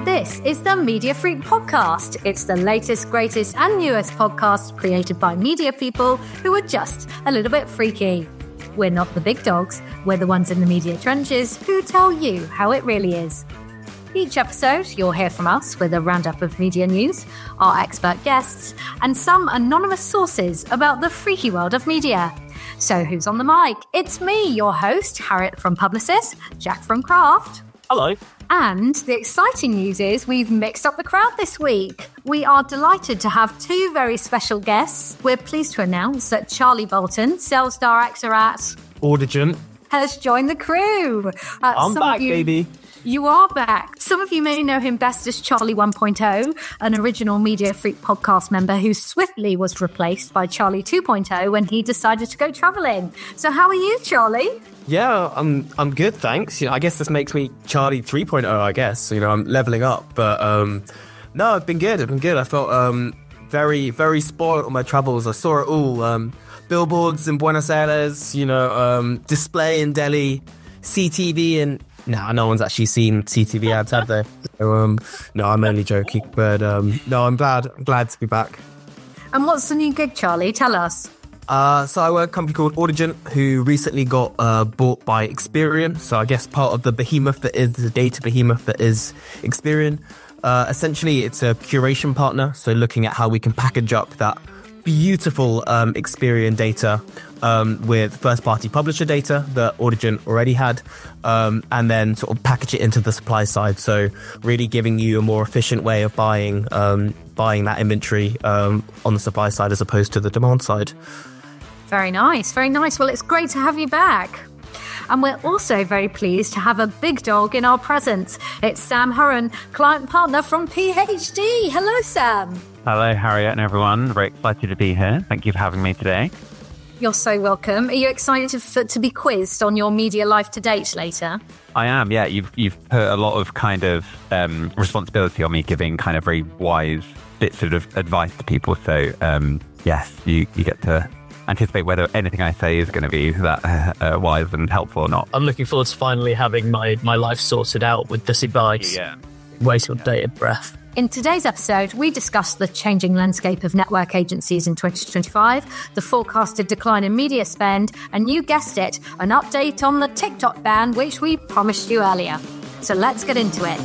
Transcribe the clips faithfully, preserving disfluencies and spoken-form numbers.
This is the Media Freak Podcast. It's the latest, greatest and newest podcast created by media people who are just a little bit freaky. We're not the big dogs, we're the ones in the media trenches who tell you how it really is. Each episode, you'll hear from us with a roundup of media news, our expert guests, and some anonymous sources about the freaky world of media. So who's on the mic? It's me, your host, Harriet from Publicis, Jack from Craft. Hello. And the exciting news is we've mixed up the crowd this week. We are delighted to have two very special guests. We're pleased to announce that Charlie Bolton, sales director at Audigent, has joined the crew. Uh, I'm back, you, baby. You are back. Some of you may know him best as Charlie one point oh, an original Media Freak podcast member who swiftly was replaced by Charlie two point oh when he decided to go travelling. So how are you, Charlie? Yeah, I'm I'm good, thanks. You know, I guess this makes me Charlie three point oh, I guess. You know, I'm leveling up. But um, no, I've been good. I've been good. I felt um, very, very spoiled on my travels. I saw it all. Um, billboards in Buenos Aires, you know, um, display in Delhi, C T V in... No, no one's actually seen C T V ads, have they? So, um, no, I'm only joking. But um, no, I'm glad. I'm glad to be back. And what's the new gig, Charlie? Tell us. Uh, so I work at a company called Audigent, who recently got uh, bought by Experian. So I guess part of the behemoth that is, the data behemoth that is Experian. Uh, essentially, it's a curation partner. So looking at how we can package up that beautiful um, Experian data um, with first-party publisher data that Audigent already had, um, and then sort of package it into the supply side. So really giving you a more efficient way of buying um, buying that inventory um, on the supply side as opposed to the demand side. Very nice, very nice. Well, it's great to have you back. And we're also very pleased to have a big dog in our presence. It's Sam Hurren, client partner from P H D. Hello, Sam. Hello, Harriet and everyone. Very excited to be here. Thank you for having me today. You're so welcome. Are you excited to, to be quizzed on your media life to date later? I am, yeah. You've you've put a lot of kind of um, responsibility on me giving kind of very wise bits of advice to people. So, um, yes, you, you get to anticipate whether anything I say is going to be that uh, uh, wise and helpful or not. I'm looking forward to finally having my, my life sorted out with this advice. Yeah. Waiting on dated breath. In today's episode, we discuss the changing landscape of network agencies in twenty twenty-five, the forecasted decline in media spend, and you guessed it, an update on the TikTok ban, which we promised you earlier. So let's get into it.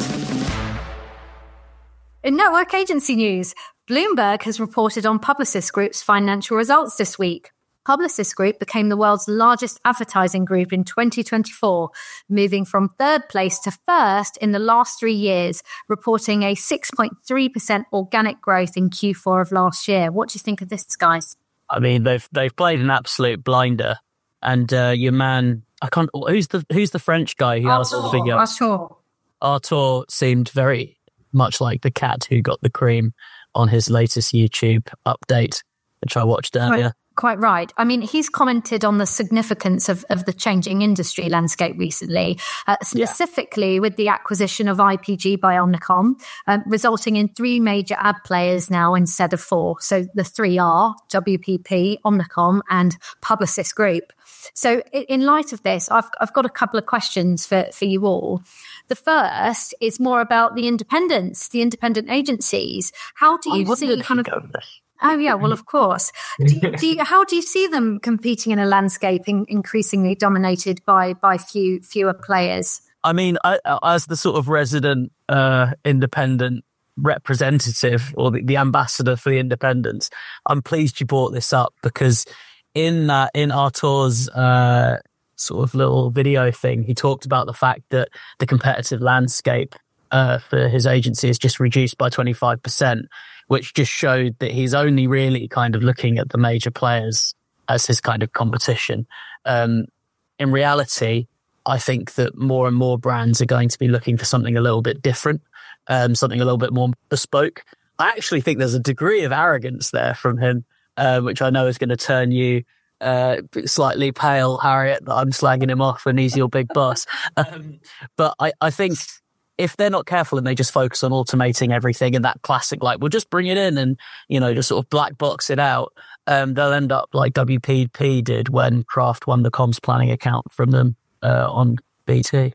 In network agency news, Bloomberg has reported on Publicis Group's financial results this week. Publicis Group became the world's largest advertising group in twenty twenty-four, moving from third place to first in the last three years, reporting a six point three percent organic growth in Q four of last year. What do you think of this, guys? I mean, they've they've played an absolute blinder, and uh, your man, I can't. Who's the who's the French guy who has all the figure? Arthur. Arthur seemed very much like the cat who got the cream on his latest YouTube update, which I watched earlier. Quite right. I mean, he's commented on the significance of, of the changing industry landscape recently, uh, specifically yeah. with the acquisition of I P G by Omnicom, um, resulting in three major ad players now instead of four. So the three are W P P, Omnicom, and Publicis Group. So in light of this, I've, I've got a couple of questions for, for you all. The first is more about the independents, the independent agencies. How do you see kind of... Oh, yeah, well, of course. Do you, do you, how do you see them competing in a landscape in, increasingly dominated by by few fewer players? I mean, I, as the sort of resident uh, independent representative or the, the ambassador for the independents, I'm pleased you brought this up because in uh, in Artur's uh, sort of little video thing, he talked about the fact that the competitive landscape uh, for his agency is just reduced by twenty-five percent. Which just showed that he's only really kind of looking at the major players as his kind of competition. Um, in reality, I think that more and more brands are going to be looking for something a little bit different, um, something a little bit more bespoke. I actually think there's a degree of arrogance there from him, uh, which I know is going to turn you uh, slightly pale, Harriet, that I'm slagging him off when he's your big boss. Um, but I, I think... if they're not careful and they just focus on automating everything and that classic, like, we'll just bring it in and, you know, just sort of black box it out, um, they'll end up like W P P did when Kraft won the comms planning account from them uh, on B T.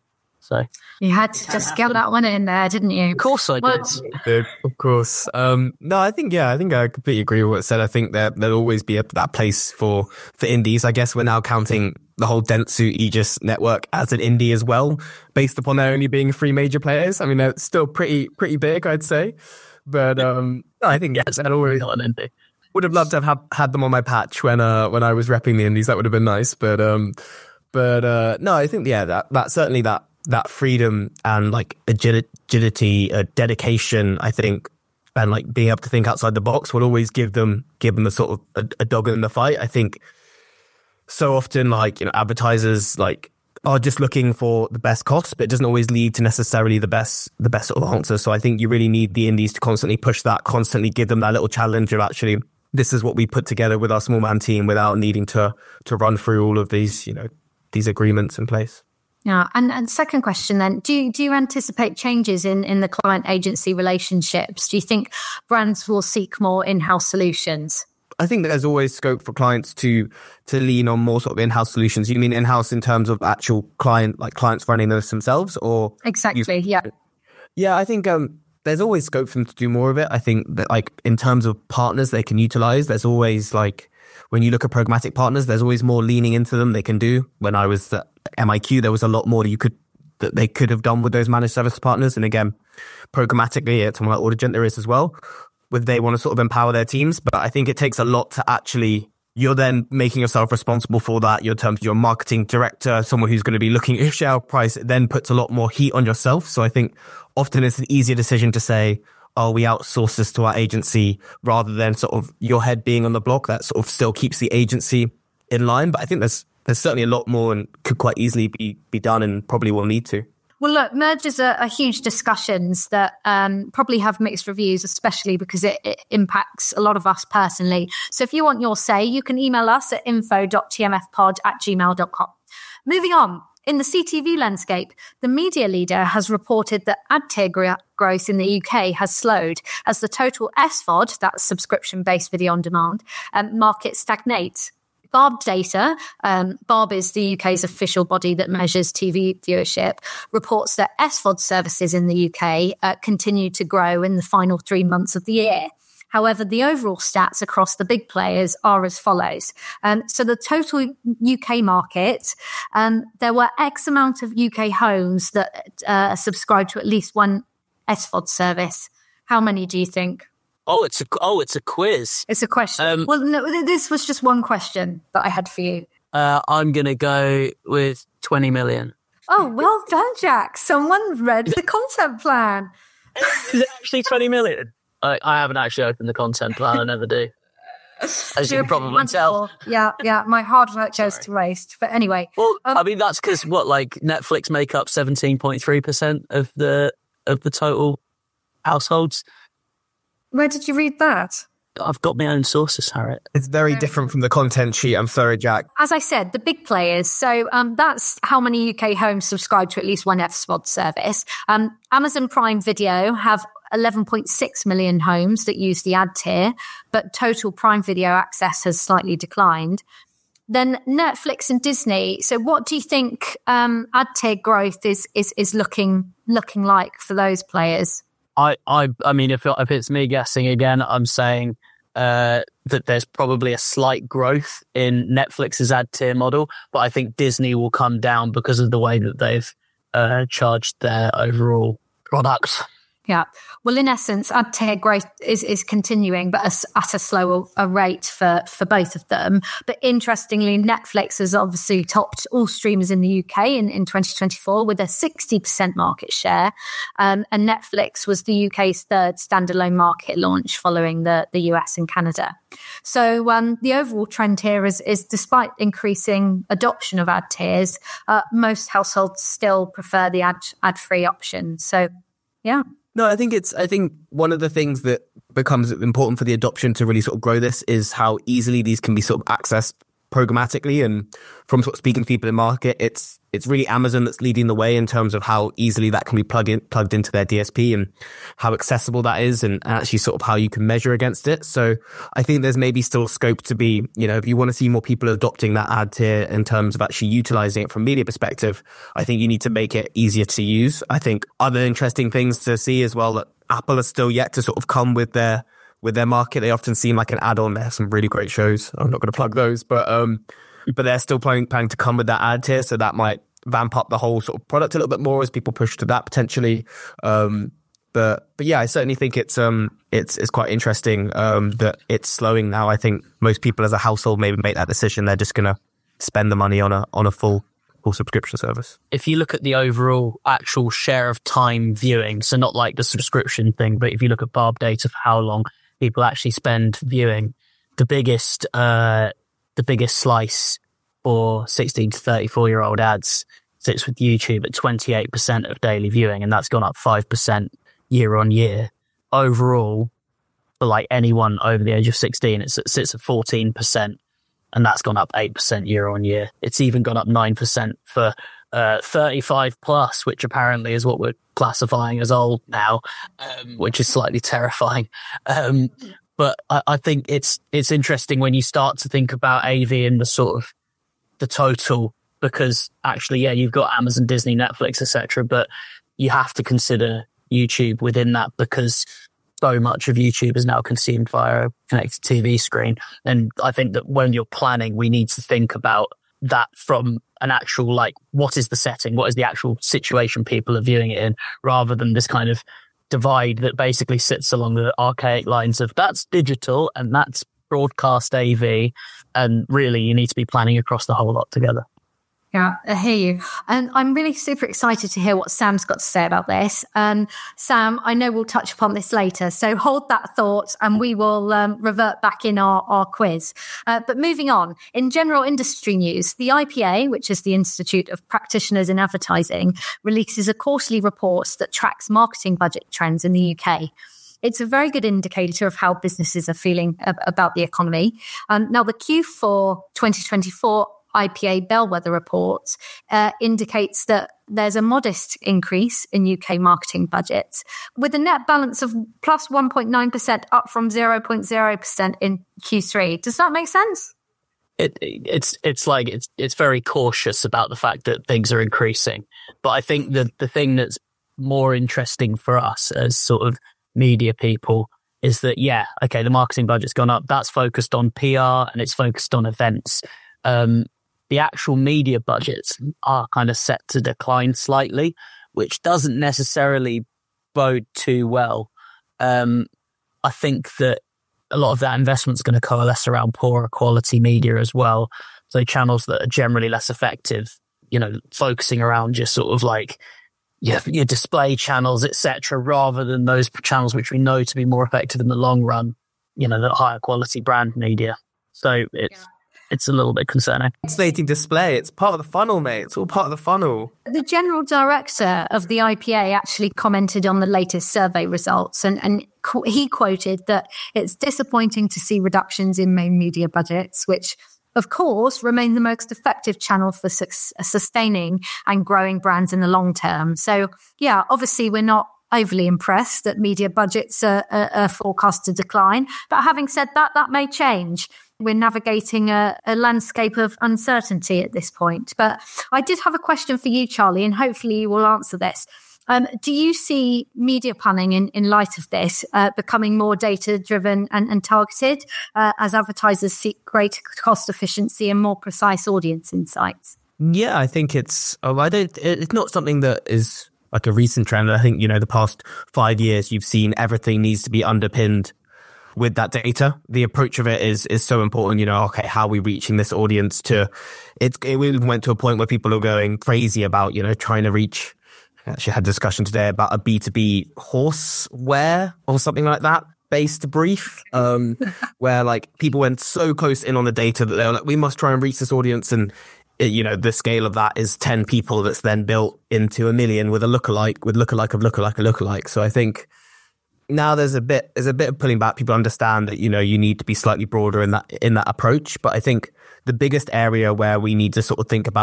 So you had to just get that one in there, didn't you? Of course I Well, did. Of course. Um, no, I think, yeah, I think I completely agree with what it said. I think that there'll always be a, that place for, for indies. I guess we're now counting the whole Dentsu Aegis network as an indie as well, based upon there only being three major players. I mean, they're still pretty, pretty big, I'd say. But um, I think, yes, I'd always Not an indie. would have loved to have had, had them on my patch when, uh, when I was repping the indies. That would have been nice. But, um, but, uh, no, I think, yeah, that, that certainly that, that freedom and like agility, uh, dedication, I think, and like being able to think outside the box will always give them, give them a sort of a, a dog in the fight. I think so often, like, you know, advertisers like are just looking for the best cost, but it doesn't always lead to necessarily the best, the best sort of answer. So I think you really need the indies to constantly push that, constantly give them that little challenge of actually, this is what we put together with our small man team without needing to, to run through all of these, you know, these agreements in place. Yeah, and, and second question then, do you, do you anticipate changes in, in the client-agency relationships? Do you think brands will seek more in-house solutions? I think that there's always scope for clients to to lean on more sort of in-house solutions. You mean in-house in terms of actual client, like clients running those themselves, or Exactly, you, yeah. Yeah, I think um, there's always scope for them to do more of it. I think that like in terms of partners they can utilize, there's always like, when you look at programmatic partners, there's always more leaning into them they can do. When I was at M I Q, there was a lot more that you could that they could have done with those managed service partners. And again, programmatically, at someone like Audigent, there is as well, where they want to sort of empower their teams. But I think it takes a lot to actually, you're then making yourself responsible for that. You're in terms of your marketing director, someone who's going to be looking at your share price. It then puts a lot more heat on yourself. So I think often it's an easier decision to say, oh, we outsource this to our agency, rather than sort of your head being on the block. That sort of still keeps the agency in line. But I think there's there's certainly a lot more and could quite easily be be done and probably will need to. Well, look, mergers are, are huge discussions that um, probably have mixed reviews, especially because it, it impacts a lot of us personally. So if you want your say, you can email us at info dot t m f pod at gmail dot com. Moving on. In the C T V landscape, the media leader has reported that ad tier gr- growth in the U K has slowed as the total S V O D, that's subscription-based video on demand, um, market stagnates. Barb data, um, Barb is the U K's official body that measures T V viewership, reports that S V O D services in the U K uh, continue to grow in the final three months of the year. However, the overall stats across the big players are as follows. Um, so the total U K market, um, there were X amount of U K homes that uh, subscribe to at least one S V O D service. How many do you think? Oh, it's a oh, it's a quiz. It's a question. Um, well, no, this was just one question that I had for you. Uh, I'm gonna go with twenty million. Oh, well done, Jack. Someone read the content plan. Is it actually twenty million? I, I haven't actually opened the content plan. I never do. As you can probably tell. Yeah, yeah. My hard work goes to waste. But anyway. Well, um, I mean, that's because what, like Netflix make up seventeen point three percent of the of the total households. Where did you read that? I've got my own sources, Harriet. It's very different from the content sheet. I'm sorry, Jack. As I said, the big players. So um, that's how many U K homes subscribe to at least one S V O D service. Um, Amazon Prime Video have eleven point six million homes that use the ad tier, but total Prime Video access has slightly declined. Then Netflix and Disney. So what do you think um, ad tier growth is is is looking looking like for those players? I, I, I mean, if, if it's me guessing again, I'm saying uh, that there's probably a slight growth in Netflix's ad tier model, but I think Disney will come down because of the way that they've uh, charged their overall product. Yeah. Well, in essence, ad tier growth is, is continuing, but at, at a slower a rate for, for both of them. But interestingly, Netflix has obviously topped all streamers in the U K in, in twenty twenty-four with a sixty percent market share. Um, and Netflix was the U K's third standalone market launch following the, the U S and Canada. So um, the overall trend here is, is despite increasing adoption of ad tiers, uh, most households still prefer the ad, ad-free option. So, yeah. No, I think it's, I think one of the things that becomes important for the adoption to really sort of grow this is how easily these can be sort of accessed programmatically. And from sort of speaking to people in market, it's, it's really Amazon that's leading the way in terms of how easily that can be plugged in, plugged into their D S P and how accessible that is, and actually sort of how you can measure against it. So I think there's maybe still scope to be, you know, if you want to see more people adopting that ad tier in terms of actually utilizing it from media perspective, I think you need to make it easier to use. I think other interesting things to see as well, that Apple is still yet to sort of come with their with their market. They often seem like an add-on. They have some really great shows. I'm not going to plug those, but um, but they're still planning, planning to come with that ad tier, so that might vamp up the whole sort of product a little bit more as people push to that potentially. Um, but but yeah, I certainly think it's um it's it's quite interesting um that it's slowing now. I think most people as a household maybe make that decision. They're just going to spend the money on a on a full full subscription service. If you look at the overall actual share of time viewing, so not like the subscription thing, but if you look at Barb data for how long people actually spend viewing, the biggest uh the biggest slice for sixteen to thirty-four year old ads sits with YouTube at twenty-eight percent of daily viewing, and that's gone up five percent year on year. Overall, for like anyone over the age of sixteen, it sits at fourteen percent, and that's gone up eight percent year on year. It's even gone up nine percent for uh, thirty-five plus, which apparently is what we're classifying as old now, um, which is slightly terrifying. Um, but I, I think it's it's interesting when you start to think about A V in the sort of the total, because actually, yeah, you've got Amazon, Disney, Netflix, et cetera, but you have to consider YouTube within that, because so much of YouTube is now consumed via a connected T V screen. And I think that when you're planning, we need to think about that from an actual, like, what is the setting? What is the actual situation people are viewing it in, rather than this kind of divide that basically sits along the archaic lines of that's digital and that's broadcast A V. And really, you need to be planning across the whole lot together. Yeah, I hear you. And I'm really super excited to hear what Sam's got to say about this. Um, Sam, I know we'll touch upon this later, so hold that thought and we will um, revert back in our, our quiz. Uh, but moving on, in general industry news, the I P A, which is the Institute of Practitioners in Advertising, releases a quarterly report that tracks marketing budget trends in the U K. It's a very good indicator of how businesses are feeling ab- about the economy. Um, now, the Q four twenty twenty-four I P A Bellwether report uh, indicates that there's a modest increase in U K marketing budgets, with a net balance of plus one point nine percent, up from zero point zero percent in Q three. Does that make sense? It, it's it's like it's it's very cautious about the fact that things are increasing. But I think that the thing that's more interesting for us as sort of media people is that, yeah, okay, the marketing budget's gone up. That's focused on P R and it's focused on events. Um, the actual media budgets are kind of set to decline slightly, which doesn't necessarily bode too well. Um, I think that a lot of that investment is going to coalesce around poorer quality media as well. So channels that are generally less effective, you know, focusing around just sort of like your, your display channels, et cetera, rather than those channels which we know to be more effective in the long run, you know, the higher quality brand media. So it's, yeah. It's a little bit concerning. Fascinating display. It's part of the funnel, mate. It's all part of the funnel. The general director of the I P A actually commented on the latest survey results, and, and qu- he quoted that it's disappointing to see reductions in main media budgets, which, of course, remain the most effective channel for su- sustaining and growing brands in the long term. So, yeah, obviously we're not overly impressed that media budgets are, are, are forecast to decline. But having said that, that may change. We're navigating a, a landscape of uncertainty at this point. But I did have a question for you, Charlie, and hopefully you will answer this. Um, do you see media planning in, in light of this uh, becoming more data-driven and, and targeted uh, as advertisers seek greater cost efficiency and more precise audience insights? Yeah, I think it's. Oh, I don't. It's not something that is like a recent trend. I think, you know, the past five years, you've seen everything needs to be underpinned with that data. The approach of it is is so important. You know, okay, how are we reaching this audience? To it, it went to a point where people are going crazy about, you know, trying to reach. I actually had a discussion today about a B two B horseware or something like that based brief, um, where like people went so close in on the data that they were like, we must try and reach this audience. And it, you know, the scale of that is ten people that's then built into a million with a lookalike, with lookalike of lookalike of lookalike. So I think now there's a bit there's a bit of pulling back. People understand that, you know, you need to be slightly broader in that in that approach. But I think the biggest area where we need to sort of think about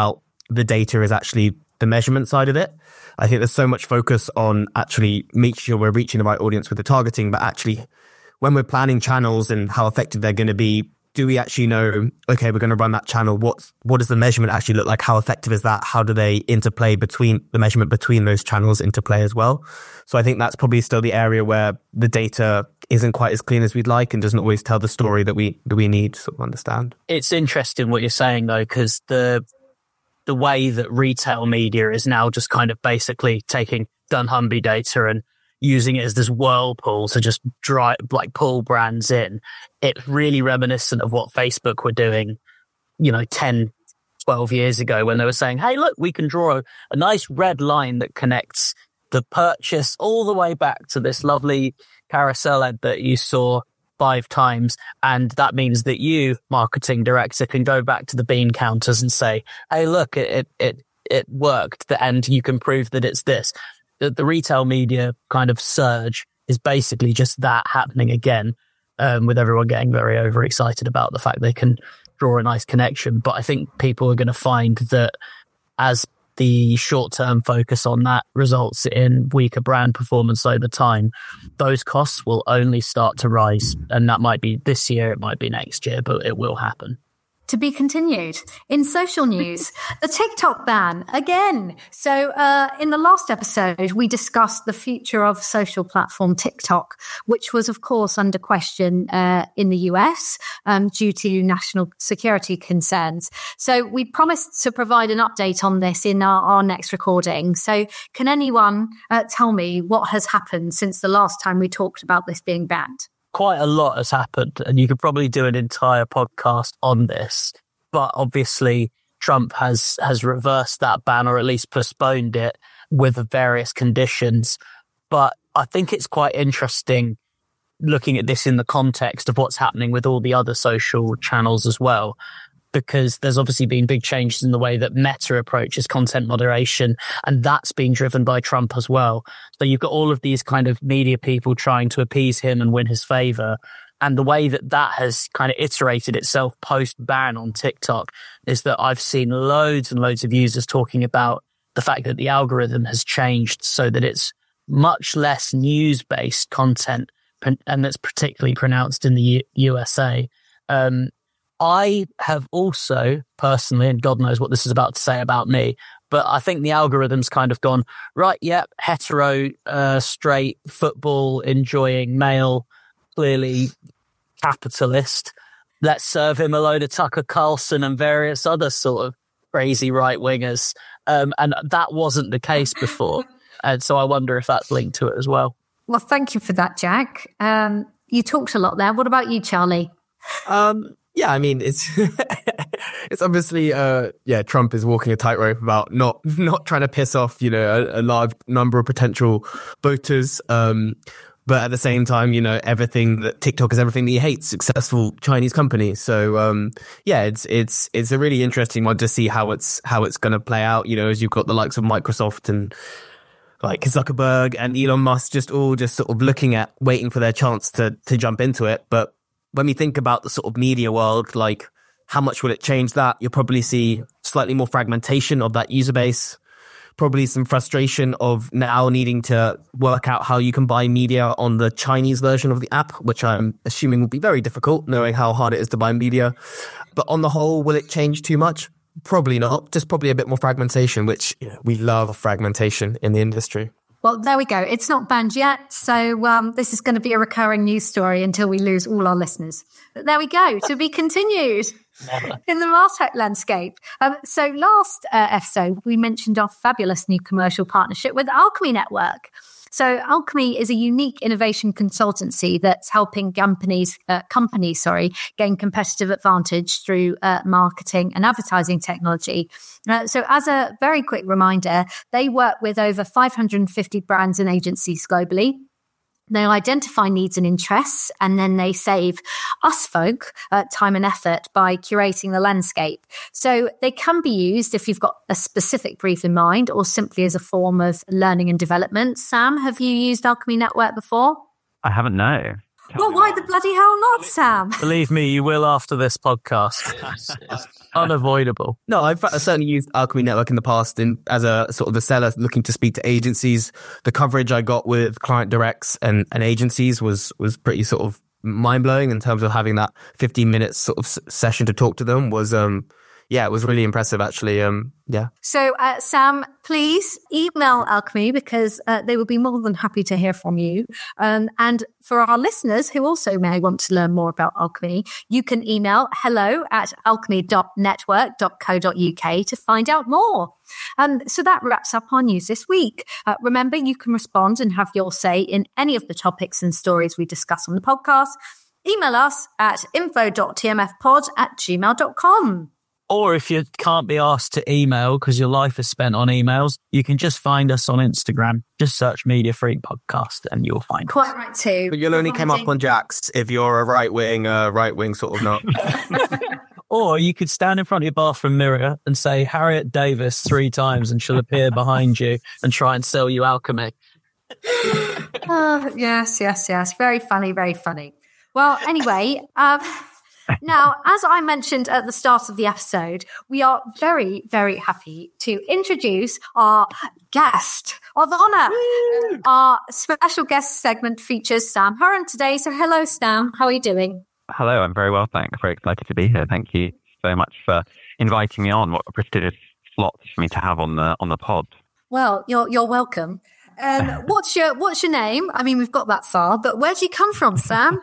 the data is actually the measurement side of it. I think there's so much focus on actually making sure we're reaching the right audience with the targeting, but actually when we're planning channels and how effective they're going to be, do we actually know, okay, we're going to run that channel. What's, what does the measurement actually look like? How effective is that? How do they interplay between the measurement between those channels interplay as well? So I think that's probably still the area where the data isn't quite as clean as we'd like and doesn't always tell the story that we, that we need to sort of understand. It's interesting what you're saying though, because the, the way that retail media is now just kind of basically taking dunnhumby data and using it as this whirlpool to just dry, like pull brands in. It's really reminiscent of what Facebook were doing, you know, ten, twelve years ago when they were saying, hey, look, we can draw a, a nice red line that connects the purchase all the way back to this lovely carousel ad that you saw five times. And that means that you, marketing director, can go back to the bean counters and say, hey, look, it, it, it, it worked. And you can prove that it's this. The, the retail media kind of surge is basically just that happening again, um, with everyone getting very overexcited about the fact they can draw a nice connection. But I think people are going to find that as the short-term focus on that results in weaker brand performance over time, those costs will only start to rise. And that might be this year, it might be next year, but it will happen. To be continued. In social news, the TikTok ban again. So uh, in the last episode, we discussed the future of social platform TikTok, which was, of course, under question uh, in the U S um, due to national security concerns. So we promised to provide an update on this in our, our next recording. So can anyone uh, tell me what has happened since the last time we talked about this being banned? Quite a lot has happened, and you could probably do an entire podcast on this. But obviously, Trump has has reversed that ban, or at least postponed it with various conditions. But I think it's quite interesting looking at this in the context of what's happening with all the other social channels as well, because there's obviously been big changes in the way that Meta approaches content moderation, and that's being driven by Trump as well. So you've got all of these kind of media people trying to appease him and win his favor. And the way that that has kind of iterated itself post-ban on TikTok is that I've seen loads and loads of users talking about the fact that the algorithm has changed so that it's much less news-based content, and that's particularly pronounced in the U- USA. Um, I have also personally, and God knows what this is about to say about me, but I think the algorithm's kind of gone, right, yep, hetero, uh, straight, football enjoying male, clearly capitalist. Let's serve him a load of Tucker Carlson and various other sort of crazy right-wingers. Um, and that wasn't the case before. And so I wonder if that's linked to it as well. Well, thank you for that, Jack. Um, you talked a lot there. What about you, Charlie? Um, yeah, I mean, it's it's obviously, uh, yeah, Trump is walking a tightrope about not not trying to piss off, you know, a, a large number of potential voters. Um, but at the same time, you know, everything that TikTok is everything that he hates, successful Chinese companies. So, um, yeah, it's it's it's a really interesting one to see how it's how it's going to play out. You know, as you've got the likes of Microsoft and like Zuckerberg and Elon Musk just all just sort of looking at waiting for their chance to to jump into it. But when we think about the sort of media world, like how much will it change that? You'll probably see slightly more fragmentation of that user base, probably some frustration of now needing to work out how you can buy media on the Chinese version of the app, which I'm assuming will be very difficult knowing how hard it is to buy media. But on the whole, will it change too much? Probably not. Just probably a bit more fragmentation, which you know, we love fragmentation in the industry. Well, there we go. It's not banned yet. So um, this is going to be a recurring news story until we lose all our listeners. But there we go. To be continued in the MarTech landscape. Um, so last uh, episode, we mentioned our fabulous new commercial partnership with Alchemy Network. So Alchemy is a unique innovation consultancy that's helping companies, uh, companies, sorry, gain competitive advantage through uh, marketing and advertising technology. Uh, so as a very quick reminder, they work with over five hundred fifty brands and agencies globally. They identify needs and interests, and then they save us folk uh, time and effort by curating the landscape. So they can be used if you've got a specific brief in mind or simply as a form of learning and development. Sam, have you used Alchemy Network before? I haven't, no. Well, why the bloody hell not, Sam? Believe me, you will after this podcast. It's, it's unavoidable. No, I've certainly used Alchemy Network in the past in, as a sort of the seller looking to speak to agencies. The coverage I got with client directs and, and agencies was was pretty sort of mind-blowing in terms of having that fifteen minutes sort of s- session to talk to them was... um. Yeah, it was really impressive, actually. Um, yeah. So, uh, Sam, please email Alchemy because uh, they will be more than happy to hear from you. Um, and for our listeners who also may want to learn more about Alchemy, you can email hello at alchemy dot network dot co dot uk to find out more. Um, so that wraps up our news this week. Uh, remember, you can respond and have your say in any of the topics and stories we discuss on the podcast. Email us at info dot t m f pod at gmail dot com. Or if you can't be asked to email because your life is spent on emails, you can just find us on Instagram. Just search Media Freak Podcast and you'll find us. Quite right too. But you'll only come up on Jax if you're a right-wing, uh, right-wing sort of nut. Or you could stand in front of your bathroom mirror and say Harriet Davis three times and she'll appear behind you and try and sell you alchemy. Oh, yes, yes, yes. Very funny, very funny. Well, anyway... Um, Now, as I mentioned at the start of the episode, we are very, very happy to introduce our guest of honor. Our special guest segment features Sam Hurren today. So hello, Sam. How are you doing? Hello, I'm very well, thanks. Very excited to be here. Thank you so much for inviting me on. What a prestigious slot for me to have on the on the pod. Well, you're you're welcome. Um, what's your what's your name? I mean, we've got that far, but where do you come from, Sam?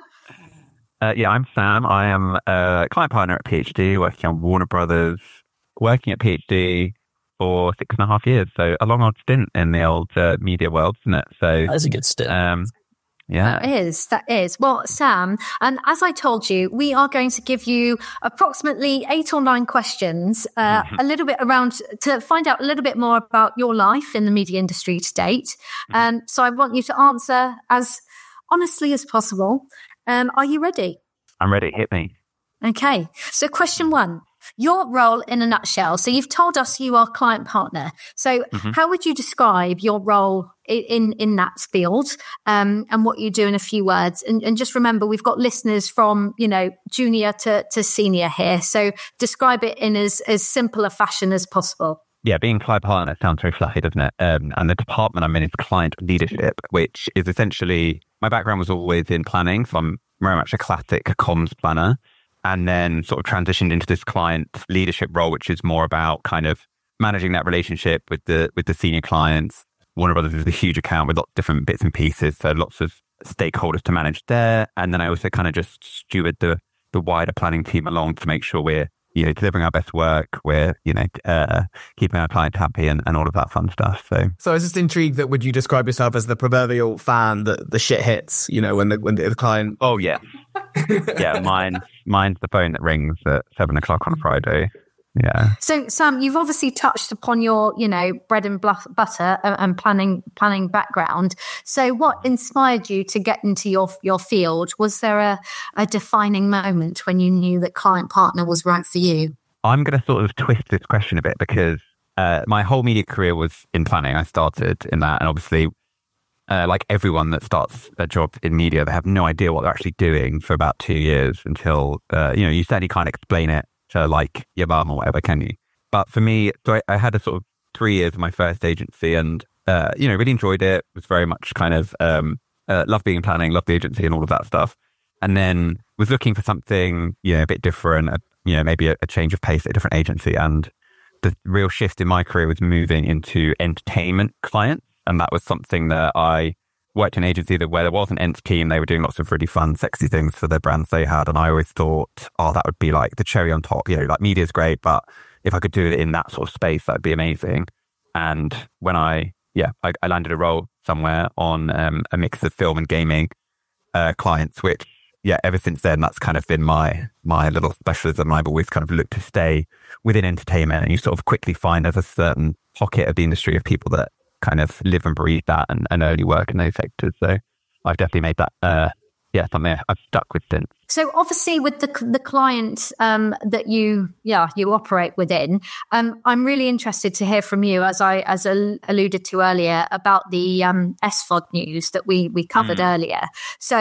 Uh, yeah, I'm Sam. I am a client partner at PhD, working on Warner Brothers, working at PhD for six and a half years. So a long old stint in the old uh, media world, isn't it? So that's a good stint. Um, yeah. That is, that is. Well, Sam, and as I told you, we are going to give you approximately eight or nine questions, uh, mm-hmm. a little bit around to find out a little bit more about your life in the media industry to date. And mm-hmm. um, so I want you to answer as honestly as possible. Um, are you ready? I'm ready. Hit me. Okay. So question one, your role in a nutshell. So you've told us you are client partner. So mm-hmm. how would you describe your role in, in, in that field um, and what you do in a few words? And, and just remember, we've got listeners from, you know, junior to, to senior here. So describe it in as, as simple a fashion as possible. Yeah, being client partner sounds very fluffy, doesn't it? Um, and the department I'm in is client leadership, which is essentially, my background was always in planning. So I'm very much a classic comms planner, and then sort of transitioned into this client leadership role, which is more about kind of managing that relationship with the with the senior clients. Warner Brothers is a huge account with lots of different bits and pieces, so lots of stakeholders to manage there. And then I also kind of just steward the the wider planning team along to make sure we're, you know, delivering our best work, we're, you know, uh, keeping our clients happy and, and all of that fun stuff. So, so I was just intrigued that would you describe yourself as the proverbial fan that the shit hits, you know, when the when the, the client... Oh, yeah. yeah, mine, mine's the phone that rings at seven o'clock on a Friday. Yeah. So, Sam, you've obviously touched upon your, you know, bread and butter and planning planning background. So what inspired you to get into your your field? Was there a, a defining moment when you knew that client partner was right for you? I'm going to sort of twist this question a bit because uh, my whole media career was in planning. I started in that. And obviously, uh, like everyone that starts a job in media, they have no idea what they're actually doing for about two years until, uh, you know, you certainly can't explain it to like your mum or whatever, can you? But for me, so I, I had a sort of three years of my first agency and, uh, you know, really enjoyed it. Was very much kind of, um, uh, loved being in planning, loved the agency and all of that stuff. And then was looking for something, you know, a bit different, uh, you know, maybe a, a change of pace at a different agency. And the real shift in my career was moving into entertainment clients. And that was something that I worked in an agency that where there was an ent team, they were doing lots of really fun, sexy things for the brands they had. And I always thought, oh, that would be like the cherry on top. You know, like media's great, but if I could do it in that sort of space, that'd be amazing. And when I, yeah, I, I landed a role somewhere on um, a mix of film and gaming uh, clients, which, yeah, ever since then, that's kind of been my my little specialism. I've always kind of looked to stay within entertainment, and you sort of quickly find there's a certain pocket of the industry of people that kind of live and breathe that and, and only work in those sectors. So I've definitely made that, uh, yeah, something I've stuck with since. So obviously with the the client um, that you, yeah, you operate within, um, I'm really interested to hear from you, as I as al- alluded to earlier, about the um, S V O D news that we we covered mm. earlier. So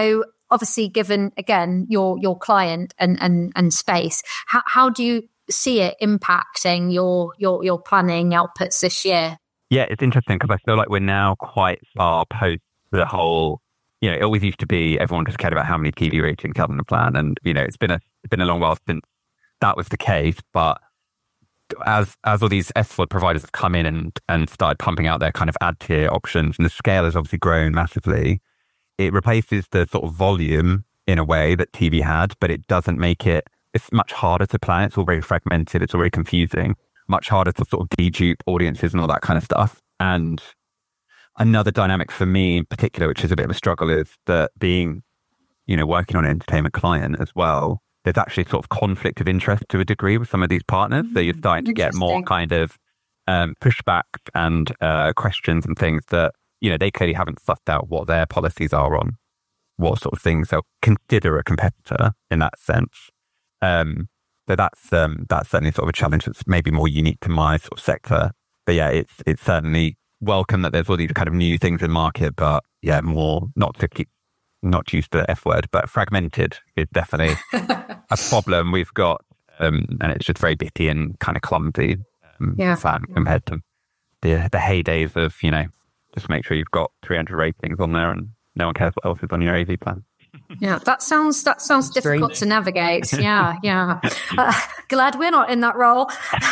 obviously, given again your your client and and and space, how how do you see it impacting your your your planning outputs this year? Yeah, it's interesting because I feel like we're now quite far post the whole. You know, it always used to be everyone just cared about how many T V ratings had on the plan, and you know, it's been a it's been a long while since that was the case. But as as all these S V O D providers have come in and and started pumping out their kind of ad tier options, and the scale has obviously grown massively, it replaces the sort of volume in a way that T V had, but it doesn't make it. It's much harder to plan. It's all very fragmented. It's all very confusing. Much harder to sort of dedupe audiences and all that kind of stuff. And another dynamic for me in particular, which is a bit of a struggle, is that being, you know, working on an entertainment client as well, there's actually sort of conflict of interest to a degree with some of these partners. So you're starting to get more kind of um, pushback and uh, questions and things that, you know, they clearly haven't sussed out what their policies are on what sort of things they'll consider a competitor in that sense. Um, so that's um, that's certainly sort of a challenge that's maybe more unique to my sort of sector. But yeah, it's it's certainly welcome that there's all these kind of new things in market, but yeah, more not to keep not to use the F word, but fragmented is definitely a problem we've got, um, and it's just very bitty and kind of clumsy. Um, yeah, compared to the the heydays of, you know, just make sure you've got three hundred ratings on there and no one cares what else is on your A V plan. Yeah, that sounds that sounds That's difficult strange. to navigate. Yeah, yeah. Uh, glad we're not in that role.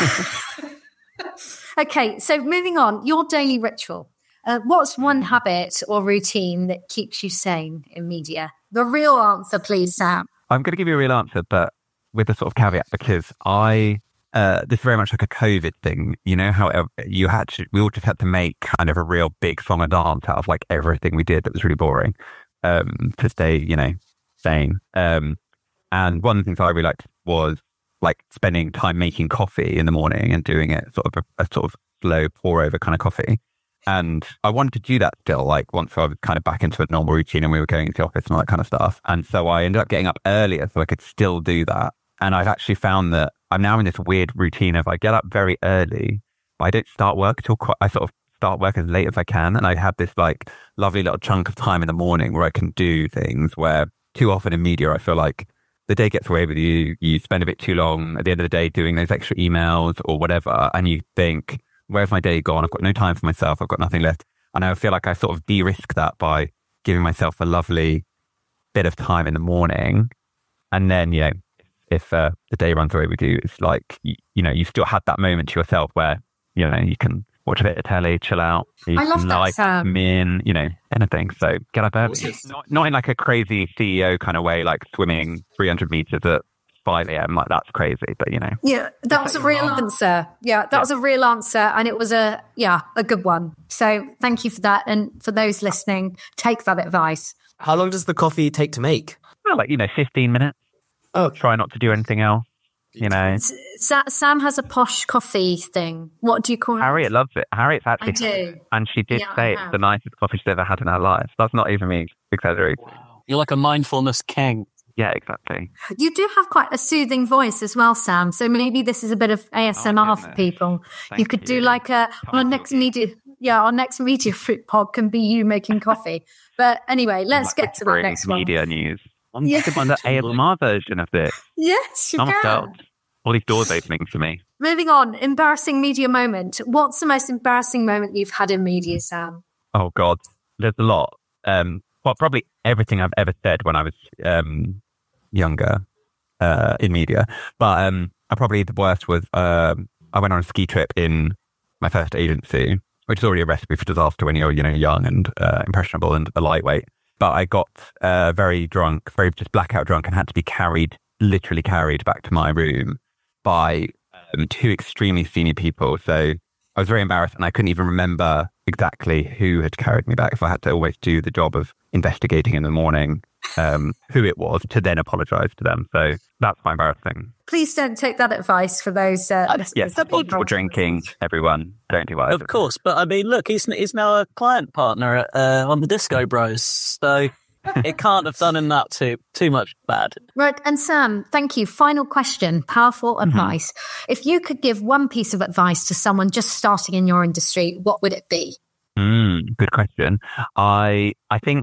Okay, so moving on, your daily ritual. Uh, what's one habit or routine that keeps you sane in media? The real answer, please, Sam. I'm going to give you a real answer, but with a sort of caveat, because I, uh, this is very much like a COVID thing. You know, how you had to, we all just had to make kind of a real big song and dance out of like everything we did that was really boring, um, to stay, you know, sane. Um, and one of the things I really liked was like spending time making coffee in the morning and doing it sort of a, a sort of slow pour over kind of coffee. And I wanted to do that still, like once I was kind of back into a normal routine and we were going into the office and all that kind of stuff. And so I ended up getting up earlier so I could still do that. And I've actually found that I'm now in this weird routine of I get up very early, but I don't start work till quite, I sort of start work as late as I can. And I have this like lovely little chunk of time in the morning where I can do things where too often in media, I feel like the day gets away with you. You spend a bit too long at the end of the day doing those extra emails or whatever. And you think, where's my day gone? I've got no time for myself. I've got nothing left. And I feel like I sort of de-risk that by giving myself a lovely bit of time in the morning. And then, you know, if uh, the day runs away with you, it's like, you, you know, you still had that moment to yourself where, you know, you can watch a bit of telly, chill out. You I love can that, like, Sam. in, you know, anything. So get up early. Not, not in like a crazy C E O kind of way, like swimming three hundred meters at five a.m. Like that's crazy, but you know. Yeah, that was a real answer. Yeah, that yeah. was a real answer. And it was a, yeah, a good one. So thank you for that. And for those listening, take that advice. How long does the coffee take to make? Well, like, you know, fifteen minutes. Oh, try not to do anything else. You know, Sa- Sam has a posh coffee thing. What do you call it? Harriet loves it. Harriet's actually, I do. And she did yeah, say it's the nicest coffee she's ever had in her life. That's not even me exaggerating. Wow. You're like a mindfulness king. Yeah, exactly. You do have quite a soothing voice as well, Sam. So maybe this is a bit of A S M R oh, for people. Thank you could you. do like a our next media, yeah, our next media fruit pod can be you making coffee. But anyway, let's like get to the next one. Media news. I'm yeah. on the A S M R version of this. Yes, you I'm can. stoked. All these doors opening for me. Moving on, embarrassing media moment. What's the most embarrassing moment you've had in media, Sam? Oh God, there's a lot. Um, well, probably everything I've ever said when I was um, younger uh, in media. But um, I probably the worst was um, I went on a ski trip in my first agency, which is already a recipe for disaster when you're, you know, young and uh, impressionable and a lightweight. But I got uh, very drunk, very just blackout drunk, and had to be carried, literally carried back to my room by um, two extremely senior people. So I was very embarrassed and I couldn't even remember exactly who had carried me back. So I had to always do the job of investigating in the morning um, who it was to then apologise to them. So that's my embarrassing. Please don't take that advice for those uh, uh, yes, or drinking, everyone. Don't do what Of course, but I mean, look, he's, he's now a client partner uh, on the Disco Bros. So it can't have done him that too too much bad. Right. And Sam, thank you. Final question, powerful mm-hmm. advice. If you could give one piece of advice to someone just starting in your industry, what would it be? Mm, good question. I I think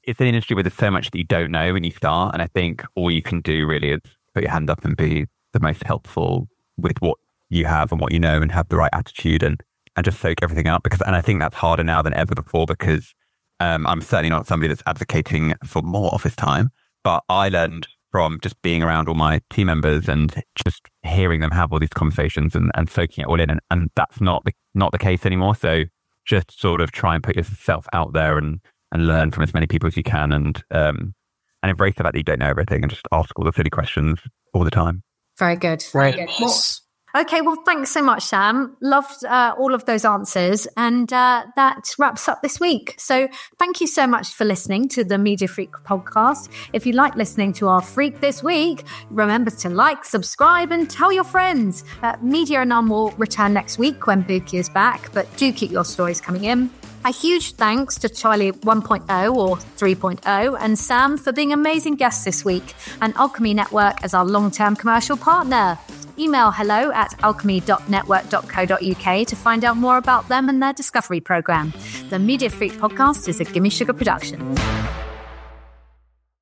it's an industry where there's so much that you don't know when you start. And I think all you can do really is put your hand up and be the most helpful with what you have and what you know, and have the right attitude, and, and just soak everything up. Because, and I think that's harder now than ever before, because um, I'm certainly not somebody that's advocating for more office time, but I learned from just being around all my team members and just hearing them have all these conversations and, and soaking it all in. And, and that's not the, not the case anymore. So just sort of try and put yourself out there and, and learn from as many people as you can, and um, and embrace the fact that you don't know everything, and just ask all the silly questions all the time. Very good. Right. Very good. Well, okay, well, thanks so much, Sam. Loved uh, all of those answers. And uh, that wraps up this week. So thank you so much for listening to the Media Freak podcast. If you like listening to our Freak this week, remember to like, subscribe, and tell your friends. Uh, Media and None will return next week when Buki is back, but do keep your stories coming in. A huge thanks to Charlie one point oh or three point oh and Sam for being amazing guests this week, and Alchemy Network as our long-term commercial partner. Email hello at alchemy dot network dot co dot uk to find out more about them and their discovery programme. The Media Freak podcast is a Gimme Sugar production.